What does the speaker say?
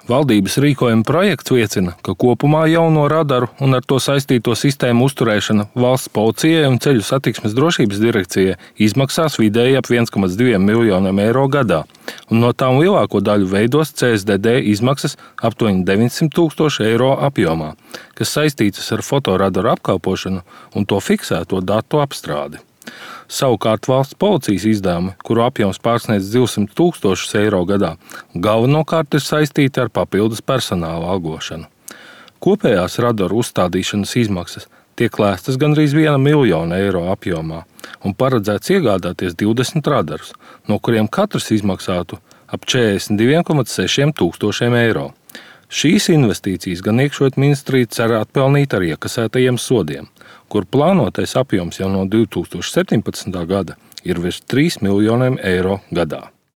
Valdības rīkojuma projekts liecina, ka kopumā jauno radaru un ar to saistīto sistēmu uzturēšana valsts policijai un ceļu satiksmes drošības direkcijai izmaksās vidēji ap 1,2 miljoniem eiro gadā, un no tām lielāko daļu veidos CSDD izmaksas aptuveni 900 000 eiro apjomā, kas saistītas ar fotoradaru apkalpošanu un to fiksēto datu apstrādi. Savukārt valsts policijas izdevumi, kuru apjoms pārsniedz 200 000 eiro gadā, galvenokārt ir saistīti ar papildus personāla algošanu. Kopējās radaru uzstādīšanas izmaksas tiek lēstas gandrīz 1 miljona eiro apjomā un paredzēts iegādāties 20 radarus, no kuriem katrs izmaksātu ap 42,6 tūkstošiem eiro. Šīs investīcijas gan iekšlietu ministrija cer atpelnīt ar iekasētajiem sodiem, kur plānotais apjoms jau no 2017. gada ir virs 3 miljoniem eiro gadā.